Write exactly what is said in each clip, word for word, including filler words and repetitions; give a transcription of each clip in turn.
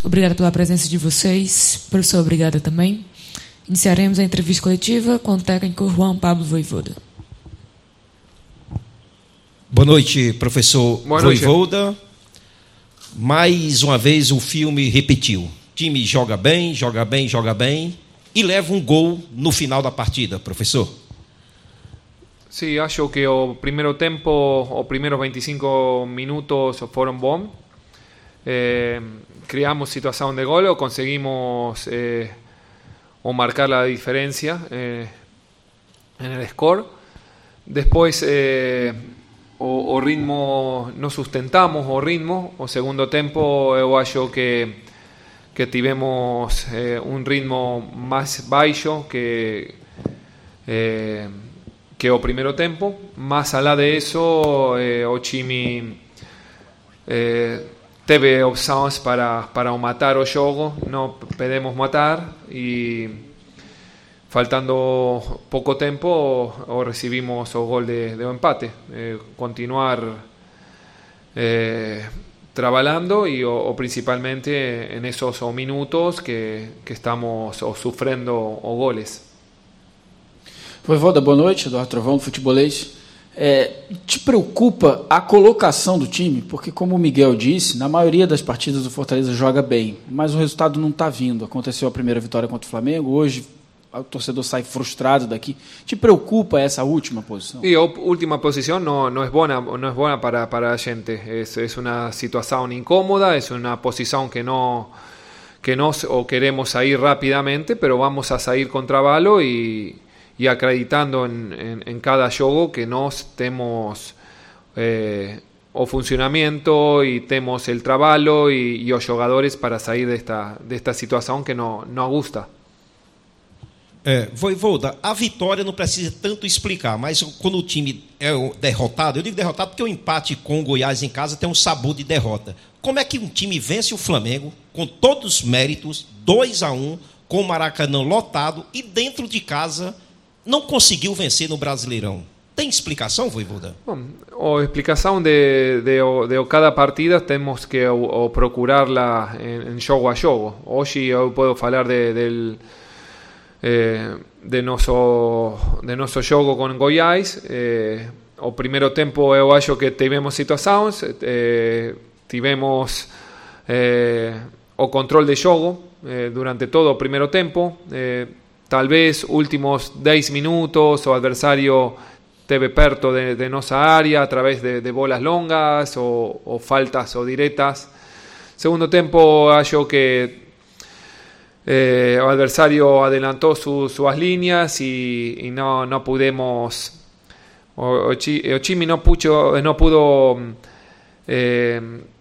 Obrigada pela presença de vocês. Professor, obrigada também. Iniciaremos a entrevista coletiva com o técnico Juan Pablo Voivoda. Boa noite, professor Boa noite. Voivoda. Mais uma vez o filme repetiu. O time joga bem, joga bem, joga bem e leva um gol no final da partida, professor. Sí, acho que o primeiro tempo, os primeiros veinticinco minutos foram bons. Eh, creamos situación de gol o conseguimos eh, o marcar la diferencia eh, en el score. Después eh, o, o ritmo no sustentamos o ritmo. O segundo tempo eu acho que que tivemos eh, un ritmo más baixo que eh, que o primeiro tempo. Más allá de eso, eh, o time eh, teve opções para, para matar o jogo, não podemos matar e faltando pouco tempo o recibimos o gol de, de empate. Eh, continuar eh, trabalhando e o, o principalmente en esos minutos que, que estamos o, sofrendo o goles. Voivoda, boa noite, Eduardo Trovão, do Futebolês. É, te preocupa a colocação do time? Porque, como o Miguel disse, na maioria das partidas o Fortaleza joga bem, mas o resultado não está vindo. Aconteceu a primeira vitória contra o Flamengo, hoje o torcedor sai frustrado daqui. Te preocupa essa última posição? E a última posição não, não é boa, não é boa para, para a gente. É, é uma situação incômoda, é uma posição que não que nós o queremos sair rapidamente, pero vamos a sair com trabalho e y acreditando en, en, en cada jogo que nós temos eh, o funcionamiento y temos el trabalho y, y os jogadores para sair desta, desta situação que não, não gusta. É, Voivoda, a vitória não precisa tanto explicar, mas quando o time é derrotado, eu digo derrotado porque o empate com o Goiás em casa tem um sabor de derrota. Como é que um time vence o Flamengo com todos os méritos, dois a um, com o Maracanã lotado e dentro de casa não conseguiu vencer no Brasileirão? Tem explicação, Voivoda? Bom, a explicação de, de, de cada partida temos que o, o procurarla em, em jogo a jogo. Hoje eu posso falar de, de, eh, de, nosso, de nosso jogo com Goiás. Eh, o primeiro tempo eu acho que tivemos situações, eh, tivemos eh, o controle de jogo eh, durante todo o primeiro tempo. Eh, Tal vez últimos dez minutos o adversario teve perto de, de nossa área a través de, de bolas longas o, o faltas o directas. Segundo tempo, acho que eh, o adversario adelantó su, sus líneas y, y no, no pudimos. O, o, Chi, o Chimi no, pucho, no pudo eh,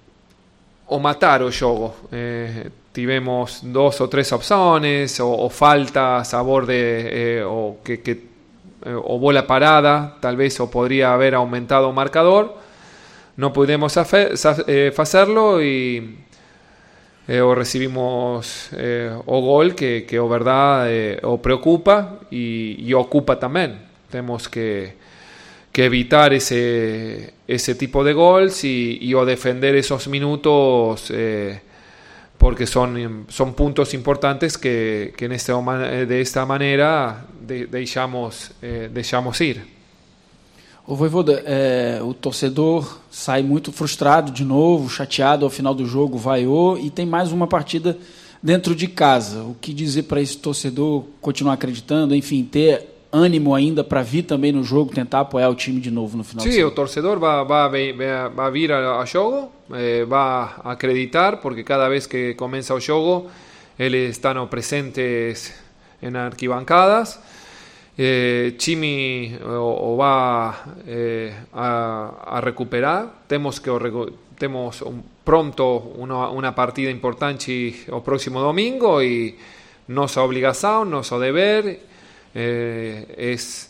o matar o jogo. Eh, Tivemos dos o tres opciones o, o falta, sabor de eh, o, que, que, eh, o bola parada, tal vez o podría haber aumentado el marcador. No pudimos hacer, eh, hacerlo y eh, o recibimos eh, o gol que, que o verdad eh, o preocupa y, y ocupa también. Tenemos que, que evitar ese, ese tipo de gols y, y o defender esos minutos eh, porque son, son puntos importantes que, que en este, de esta manera de, deixamos, eh, deixamos ir. Ô Voivoda, é, o torcedor sai muito frustrado de novo, chateado ao final do jogo, vaiou, e tem mais uma partida dentro de casa. O que dizer para esse torcedor continuar acreditando, enfim, ter ânimo ainda para vir também no jogo, tentar apoiar o time de novo no final? Sí, o torcedor va, va, va, va a vir a jogo, eh, va a acreditar, porque cada vez que comienza o jogo, eles están presentes en arquibancadas. Eh, Chimi o, o va eh, a, a recuperar. Temos que temos un, pronto una, una partida importante o próximo domingo y nossa obrigação, nosso dever eh, es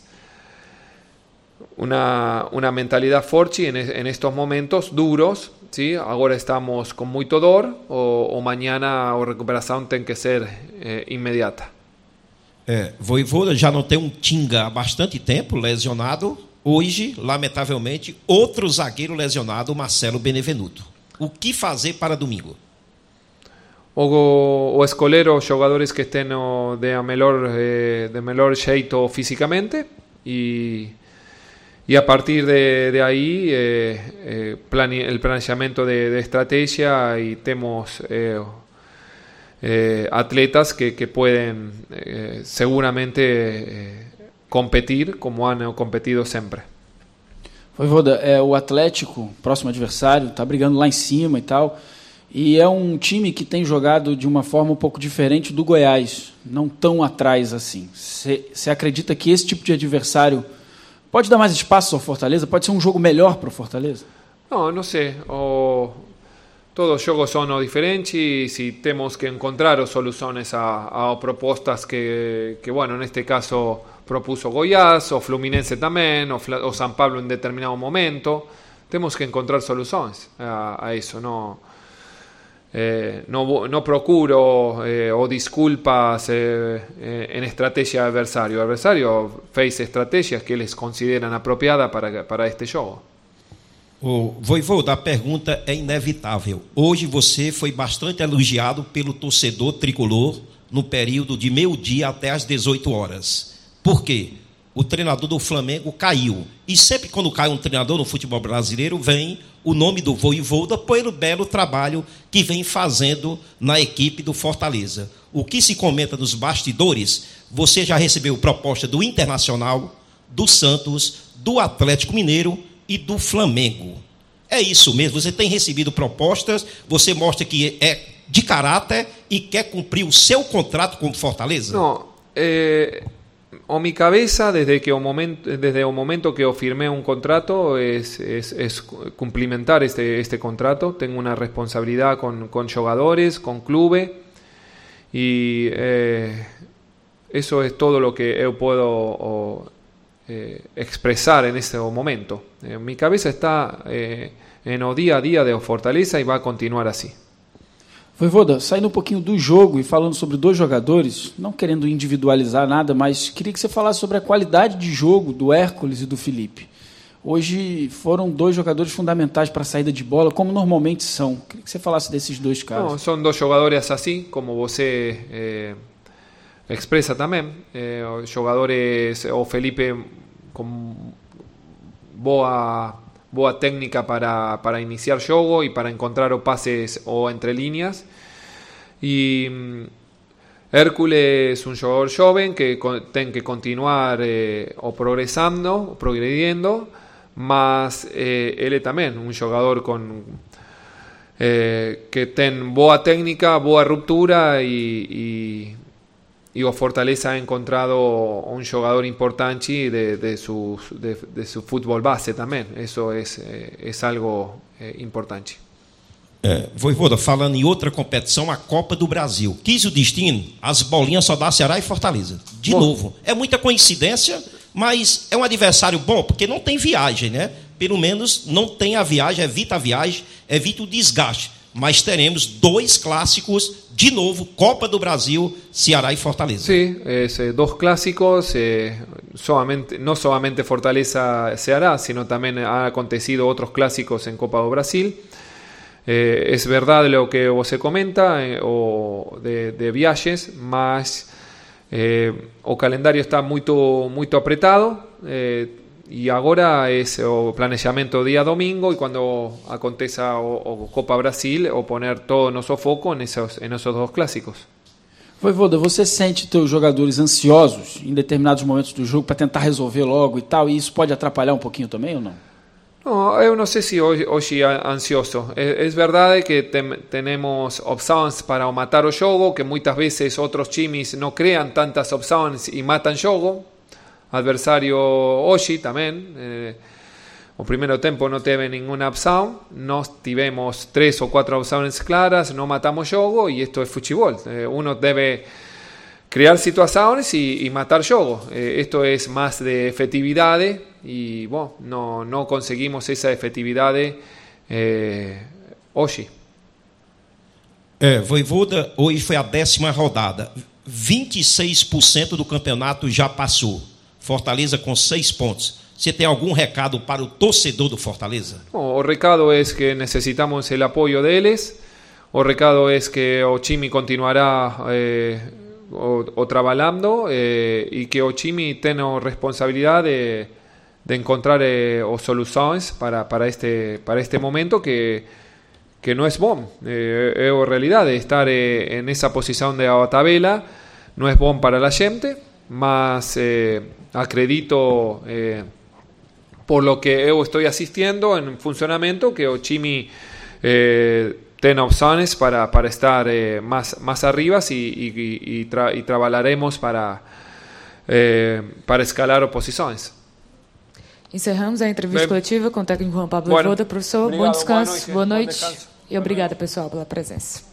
una, una mentalidad forte en, en estos momentos duros, ¿sí? Ahora estamos con mucho dor o, o mañana a recuperação tem que ser eh, inmediata. É, Voivoda já não tem um Tinga há bastante tempo lesionado. Hoje, lamentavelmente, outro zagueiro lesionado, Marcelo Benevenuto. O que fazer para domingo? o, o escolher os jogadores que estén o, de a melhor, eh, de melhor jeito fisicamente e, e a partir de, de aí eh, eh, plane, el planeamiento de, de estrategia y temos eh, eh, atletas que, que pueden eh, seguramente eh, competir como han competido sempre. Voivoda, é, o Atlético, próximo adversário, está brigando lá em cima e tal, e é um time que tem jogado de uma forma um pouco diferente do Goiás, não tão atrás assim. Você acredita que esse tipo de adversário pode dar mais espaço ao Fortaleza? Pode ser um jogo melhor para o Fortaleza? Não, não sei. O... Todos os jogos são diferentes e se temos que encontrar soluções a, a propostas que, que, bueno, neste caso propuso Goiás, o Fluminense también, o, Fla, o San Pablo en determinado momento. Tenemos que encontrar soluciones a, a eso. No, eh, no, no procuro eh, o disculpas eh, eh, en estrategia de adversario. El adversario fez estrategias que eles consideran apropiadas para, para este jogo. O Voivoda, a pergunta é inevitável. Hoje você foi bastante elogiado pelo torcedor tricolor no período de meio-dia até às dezoito horas. Por quê? O treinador do Flamengo caiu. E sempre quando cai um treinador no futebol brasileiro, vem o nome do Voivoda pelo belo trabalho que vem fazendo na equipe do Fortaleza. O que se comenta nos bastidores, você já recebeu proposta do Internacional, do Santos, do Atlético Mineiro e do Flamengo. É isso mesmo, você tem recebido propostas, você mostra que é de caráter e quer cumprir o seu contrato com o Fortaleza? Não, eh... o mi cabeza desde que o momento desde o momento que eu firmé un contrato es, es, es cumplimentar este este contrato. Tengo una responsabilidad con, con jugadores, con clubes y eh, eso es todo lo que eu puedo o, eh, expresar en este momento. Eh, mi cabeza está eh, en o día a día de Fortaleza y va a continuar así. Voivoda, saindo um pouquinho do jogo e falando sobre dois jogadores, não querendo individualizar nada, mas queria que você falasse sobre a qualidade de jogo do Hércules e do Felipe. Hoje foram dois jogadores fundamentais para a saída de bola, como normalmente são. Queria que você falasse desses dois casos. Não, são dois jogadores assim, como você eh, expressa também. Eh, jogadores, o Felipe com boa... boa técnica para, para iniciar jogo y para encontrar o pases o entre líneas. Y um, Hércules es un jugador joven que con, tiene que continuar eh, o progresando, o progrediendo, mas eh, él es también un jugador con, eh, que tiene boa técnica, boa ruptura y, y y o Fortaleza ha encontrado un jugador importante de, de, su, de, de su fútbol base também. Isso é, é, é algo é, importante. É, Voivoda, falando em outra competição, a Copa do Brasil. Quis o destino, as bolinhas só dá Ceará e Fortaleza. De bom, novo. É muita coincidência, mas é um adversário bom, porque não tem viagem, né? Pelo menos não tem a viagem, evita a viagem, evita o desgaste. Mas teremos dois clássicos, de novo, Copa do Brasil, Ceará e Fortaleza. Sí, es, eh, dos clásicos, eh, solamente, no solamente Fortaleza-Ceará, sino también han acontecido otros clásicos en Copa do Brasil. Eh, es verdad lo que você comenta eh, o de, de viajes, mas eh, o calendario está muy, muy apretado. Eh, E agora é o planejamento dia domingo e quando aconteça o, o Copa Brasil, ou poner todo o nosso foco nesses, nesses dois clássicos. Voivoda, você sente teus jogadores ansiosos em determinados momentos do jogo para tentar resolver logo e tal, e isso pode atrapalhar um pouquinho também ou não? Não, eu não sei se hoje, hoje é ansioso. É, é verdade que tem, temos opções para matar o jogo, que muitas vezes outros times não criam tantas opções e matam o jogo. Adversario hoje también, eh, o primeiro tempo no teve ninguna opción, nós tivemos tres o cuatro opciones claras, no matamos jogo y esto es futebol. Eh, uno debe crear situaciones y, y matar jogo. Eh, esto es más de efectividad y bueno, no, no conseguimos esa efectividad eh, hoje. É, Voivoda, hoje foi a décima rodada. vinte e seis por cento do campeonato já passou. Fortaleza com seis pontos. Você tem algum recado para o torcedor do Fortaleza? O recado es que necesitamos el apoyo de ellos. o recado es que o time continuará eh, o, o trabalhando eh, e que o time tem a responsabilidade de, de encontrar eh, os soluções para, para, este, para este momento que, que não é bom. Eh, é a realidade, estar eh, en esa posición de a tabela no es bom para la gente, mas eh, acredito eh, por lo que eu estoy asistiendo en funcionamiento que o time eh, tiene opciones para, para estar eh, más, más arriba y, y, y, tra y trabalharemos para, eh, para escalar posições. Encerramos a entrevista Bem, coletiva com o técnico Juan Pablo bueno, Voivoda. Professor, obrigado, bom descanso, boa noite, boa noite, bom descanso. e obrigada, pessoal, pela presença.